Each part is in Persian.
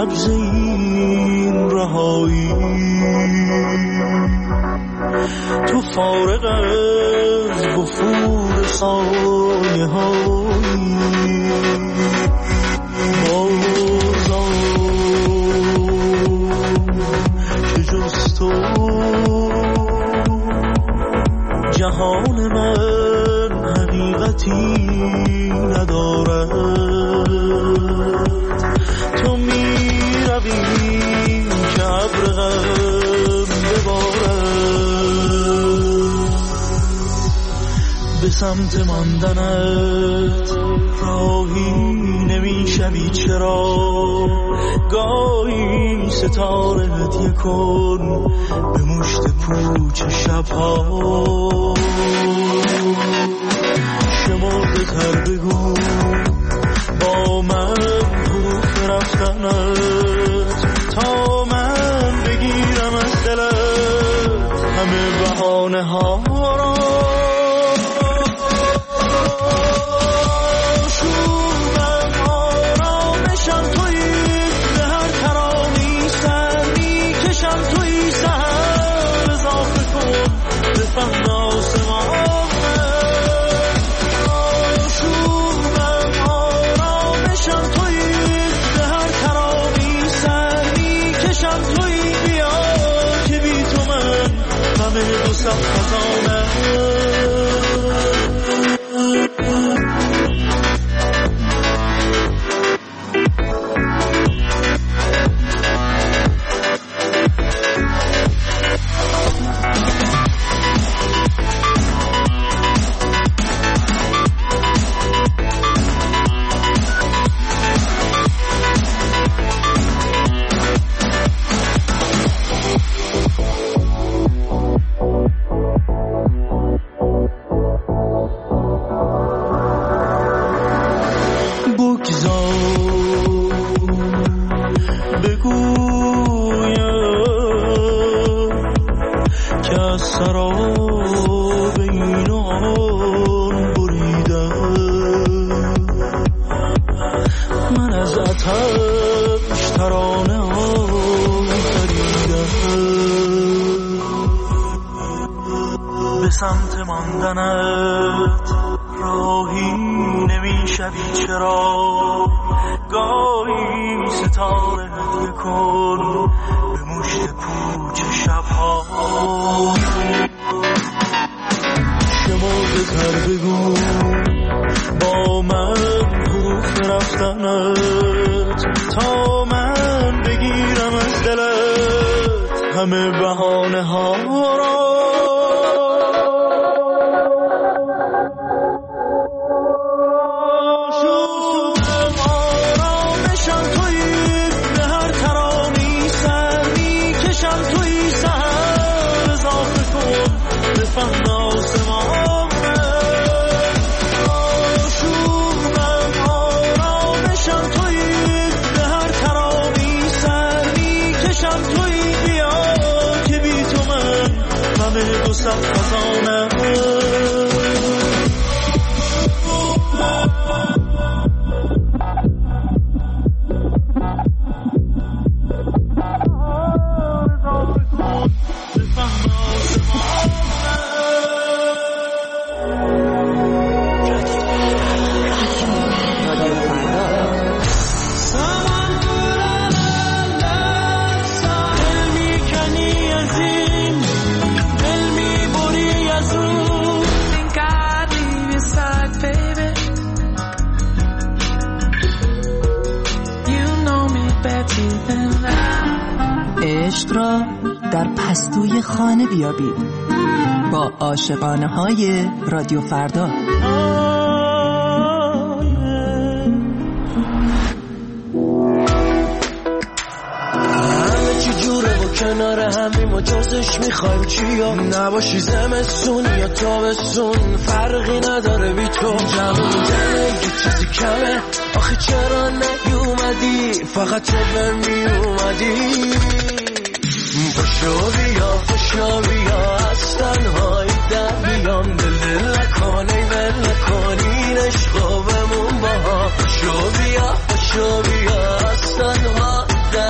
نبض این رهایی، تو فارغ از وفور سایه هایی، بازم که جز تو جهان من حقیقتی ندارد. تو می روی که ابر غم ببارد، به سمت ماندنت راهی نمیشوی چرا؟ گاهی ستاره هدیه کن به مشت پوچ شبها، شمرده تر بگو با من حروف رفتنت، تا من بگیرم از دلت همه بهانه ها را. شومم آرامشم تویی، به هر ترانی سر میکشم تویی، سهر اضافه کن به فهم آسمان. دو صد خزانه سمت ماندنت راهی نمیشوی چرا؟ گاهی ستاره هدیه کن به مشت پوچ شبها، شمرده تر بگو با من حروف رفتنت، تا من بگیرم از دلت همه بهانه ها را. دو صد خزانه عشق را در پستوی خانه بیابید با عاشقانه های رادیو فردا. همه چی جوره و کنار همیم و جزش میخوایم چی یا نباشی، زمستون یا تابستون فرقی نداره بی تو. جوون زندگی چیزی کمه آخه چرا نیومدی، فقط تو به میومدی. پشو بیا از تنهایی در بیام، دل نکنی ول نکنی عشقا بمون با هم. پشو بیا از تنهایی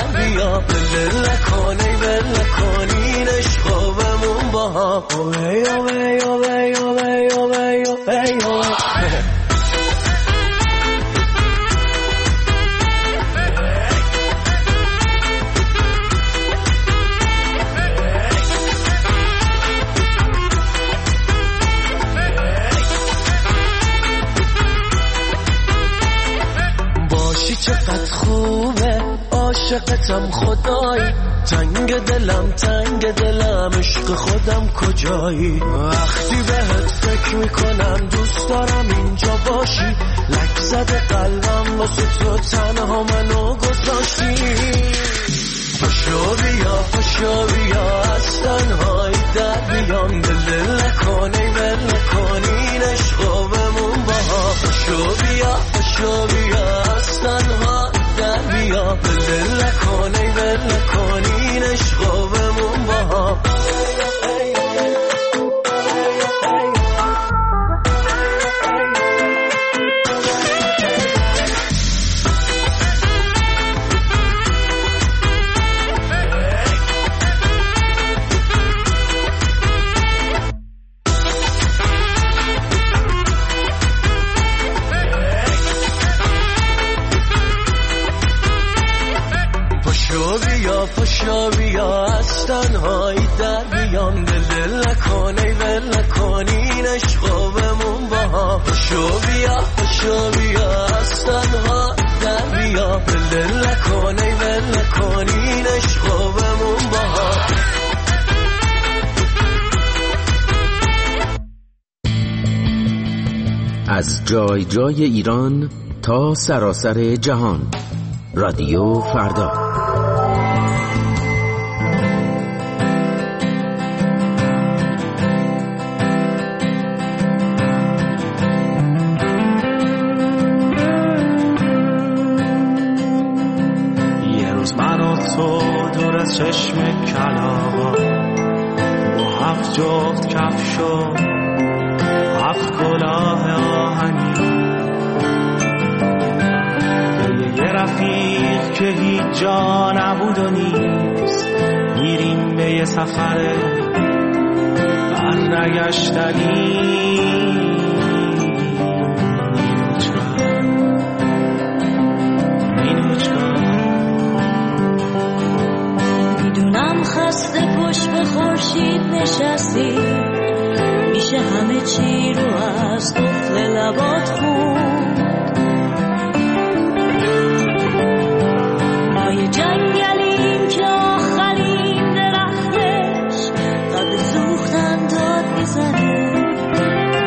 ها اوه اوه اوه اوه اوه اوه. باشی چقدر خوبه عاشقتم خدایی تنگ دلم عشق خودم کجایی وقتی بهت فکر میکنم دوست دارم اینجا باشی لک زده قلبم واسه تو تنها منو گذاشتی پاشو بیا از تنهایی در بیام دل نکنی ول نکنی عشقو بمون باها پاشو بیا از تنها در بیام دل نکنی ول نکنی عشقو بمون باها پاشو بیا از تنهایی در بیام دل نکنی ول نکنی عشقو بمون باها پاشو بیا از تنها در بیام دل نکنی ول نکنی عشقو بمون باها. از جای جای ایران تا سراسر جهان رادیو فردا. چشم کلاغا با 7 جفت کفش و 7 کلاه آهنی یه رفیق که هیچ جا نبود و نیست میریم به یه سفر برنگشتنی خسته پشت به خورشید نشستی میشه همه چی رو از قفل لبات خوند ما یه جنگلیم که آخرین درختش قبل سوختن داد میزنه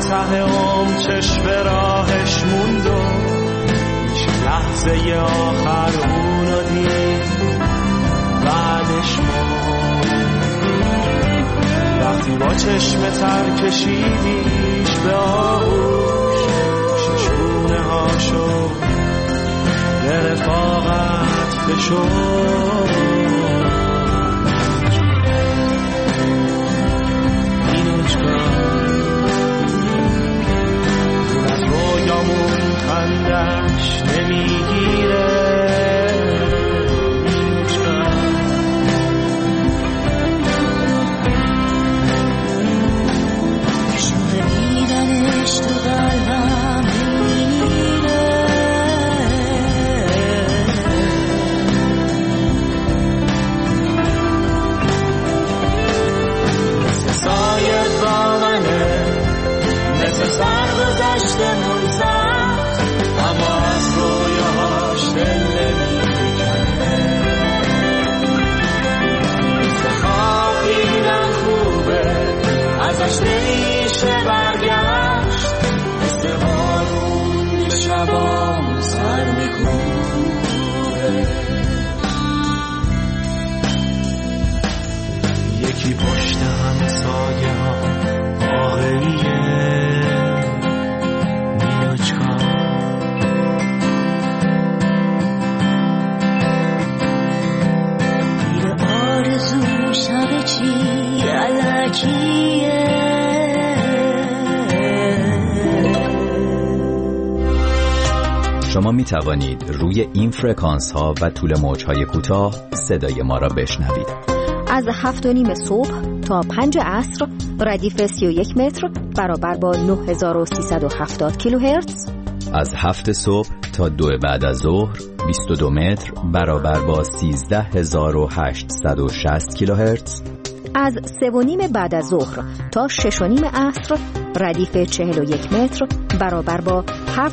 ته چشم راهش موند و لحظه آخر اونو دید بعدش وقتی با چشم تر کشیدیش به آغوش ششونه هاشو به رفاقت فشرد خندش نمیگیره شوق دیدنش تو قلبم میمیره مثل سایه با منه مثل سر گذشته منزم ازش نمیشه برگشت مثل بارون به شبام سر میکوبه یکی پشت هم سایه ها واقعیه نیوچکا میره آرزو شب چی علکیه شما می توانید روی این فرکانس ها و طول موج های کوتاه صدای ما را بشنوید. از 7:30 صبح تا 5 عصر ردیف 31 متر برابر با 9370 کیلوهرتز. از 7 صبح تا 2 بعد از ظهر 22 متر برابر با 13860 کیلوهرتز. از 3:30 بعد از ظهر تا 6:30 عصر ردیف 41 متر برابر با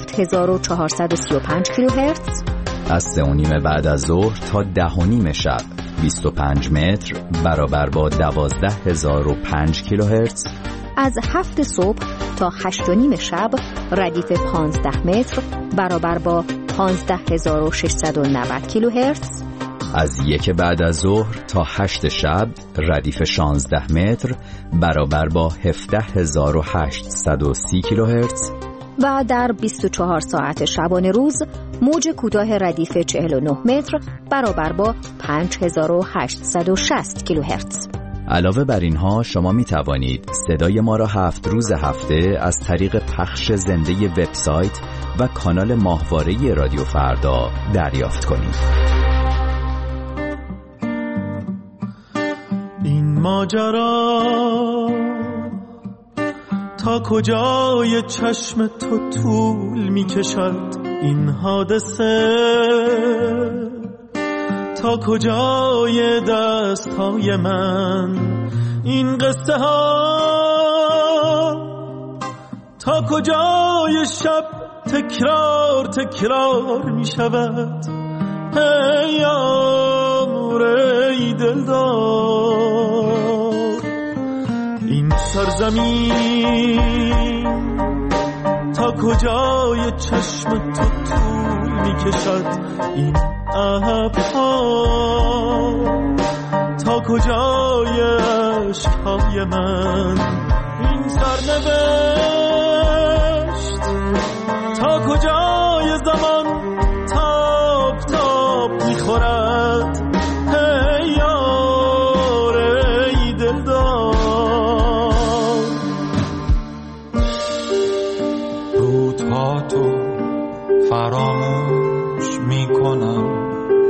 7435 کیلوهرتز. از 3:30 بعد از ظهر تا 10:30 شب 25 متر برابر با 12005 کیلوهرتز. از 7 صبح تا 8:30 شب ردیف 15 متر برابر با 15690 کیلوهرتز. از 1 بعد از ظهر تا 8 شب ردیف 16 متر برابر با 17830 کیلوهرتز. و در 24 ساعت شبانه روز موج کوتاه ردیف 49 متر برابر با 5860 کیلوهرتز. علاوه بر اینها شما می توانید صدای ما را 7 روز هفته از طریق پخش زنده وبسایت و کانال ماهواره رادیو فردا دریافت کنید. این ماجرا تا کجای چشم تو طول می کشد، این حادثه تا کجای دست های من، این قصه ها تا کجای شب تکرار تکرار می شود. ای امور ای دلدار، این سرزمین تا کجای چشم تو طول می کشد، این ابرها تا کجای عشقهای من، این سرنوشت تا کجای زمان تاب تاب میخورد. ای یار ای دلدار، روزها تو فراموش میکنم،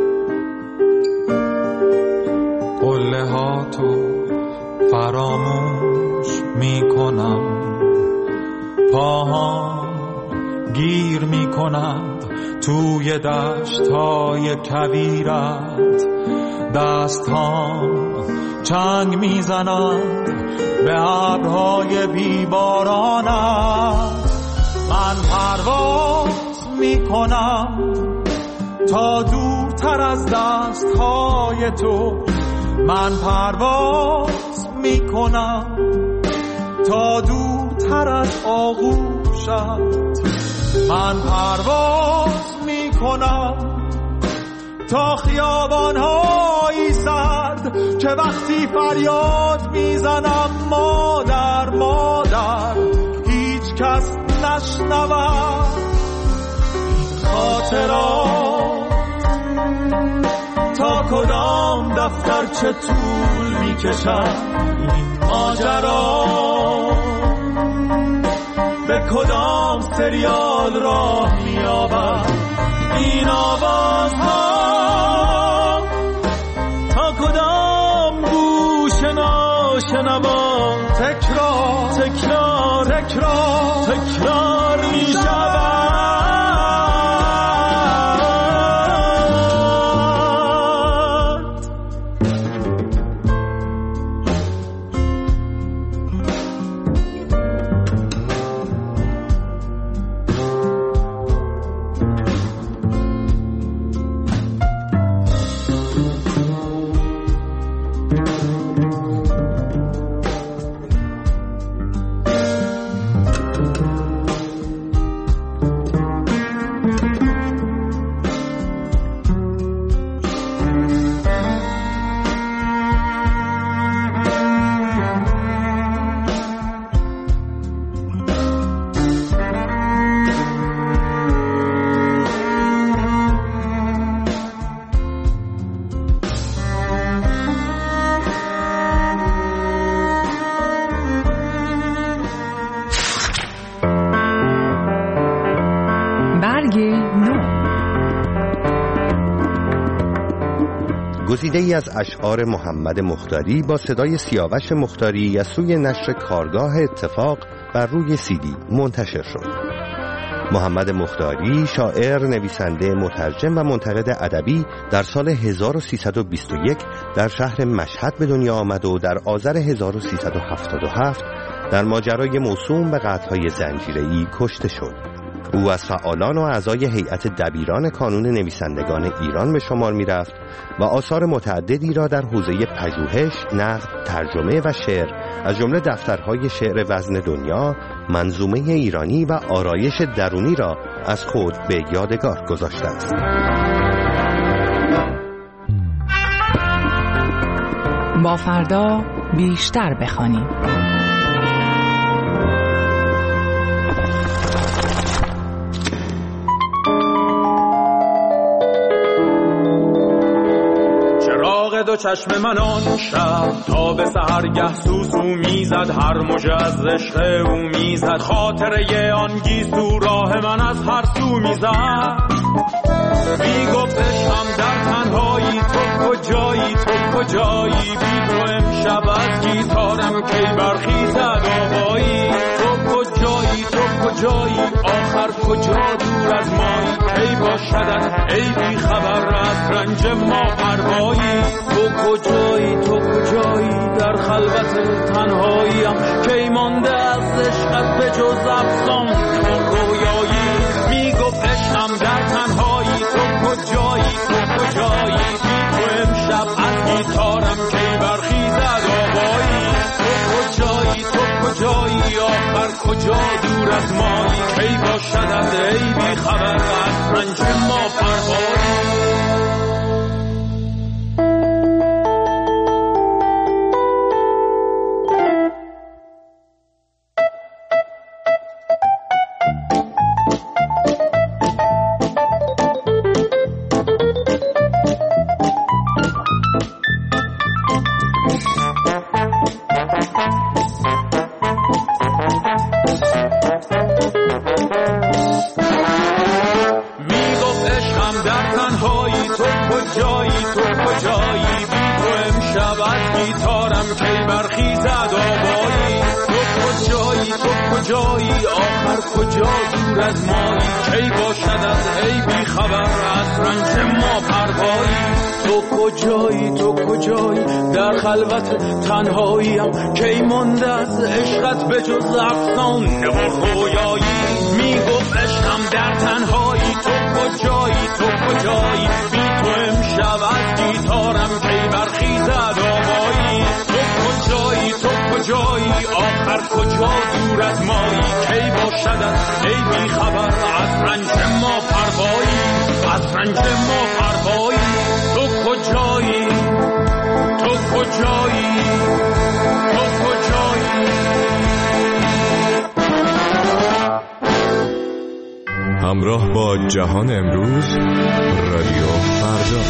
قله ها تو فراموش میکنم، پاها گیر میکنند توی دشت‌های کویرت، دست‌ها چنگ میزنند به ابرهای بیبارانت. من پرواز میکنم تا دورتر از دست‌های تو، من پرواز میکنم تا دورتر تر از آغوشت. من پرواز می کنم تا خیابان‌های سرد که وقتی فریاد میزنم مادر مادر هیچ کس نشنود این خاطرات. تا کدام دفتر چه طول میکشد این ماجرا، به کدام سریال راه مییابد این آوازها، تا کدام گوش ناشنوا تکرار تکرار تکرار تکرار میشود. گزیده‌ای از اشعار محمد مختاری با صدای سیاوش مختاری از سوی نشر کارگاه اتفاق بر روی CD منتشر شد. محمد مختاری شاعر، نویسنده، مترجم و منتقد ادبی در سال 1321 در شهر مشهد به دنیا آمد و در آذر 1377 در ماجرای موسوم به قتل‌های زنجیره‌ای کشته شد. او از فعالان و اعضای هیئت دبیران کانون نویسندگان ایران به شمار می رفت و آثار متعددی را در حوزه پژوهش، نقد، ترجمه و شعر از جمله دفترهای شعر وزن دنیا، منظومه ایرانی و آرایش درونی را از خود به یادگار گذاشته است. با فردا بیشتر بخوانیم. دو چشم من آن شب تا به سحرگه سوسو میزد، هر مژه از عشق او میزد، خاطره آن گیسو راه من از هر سو میزد. میگفت عشقم در تنهایی، تو کجایی تو کجایی، بی تو امشب از گیتارم کی برخیزد آوایی. تو کجایی تو کجایی، آخر کجا دور از مایی، کی باشدت ای بی خبر از رنج ما پروایی. تو کجایی تو کجایی، در خلوت تنهاییم کی مانده از عشقت به جز افسانه و رویایی. میگفت عشقم در تنهایی، تو کجایی تو کجایی، بی تو امشب از گیتارم کی برخیزد آوایی. تو کجایی تو کجایی، آخر کجا دور از مایی، کی باشدت ای بی خبر از رنج ما پروایی. خلوت تنهاییم کی مانده از عشقت به جز افسانه و رویایی. میگفت عشقم در تنهایی، تو کجایی تو کجایی، بی تو امشب از گیتارم کی برخیزد آوایی. تو کجایی تو کجایی آخر کجا دور از مایی کی باشدت ای بی خبر از رنج ما پروایی از رنج ما پروایی تو کجایی تو کجایی تو کجایی همراه با جهان امروز رادیو فردا.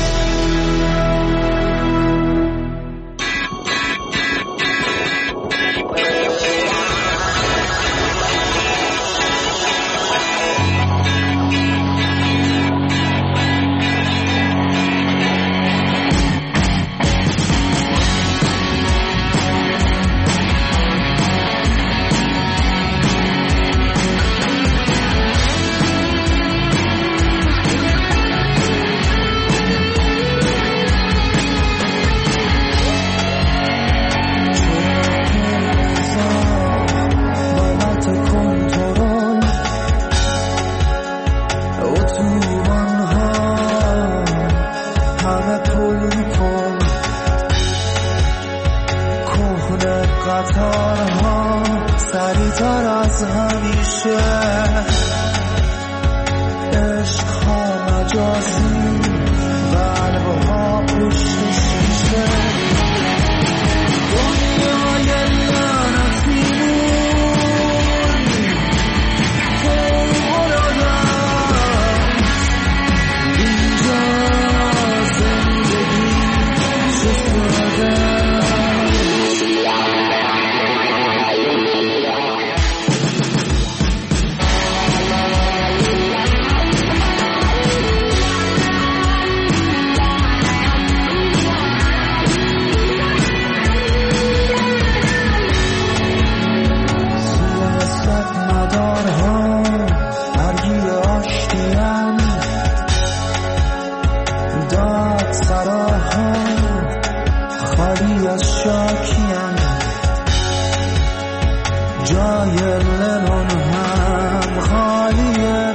جای لنون هم خالیه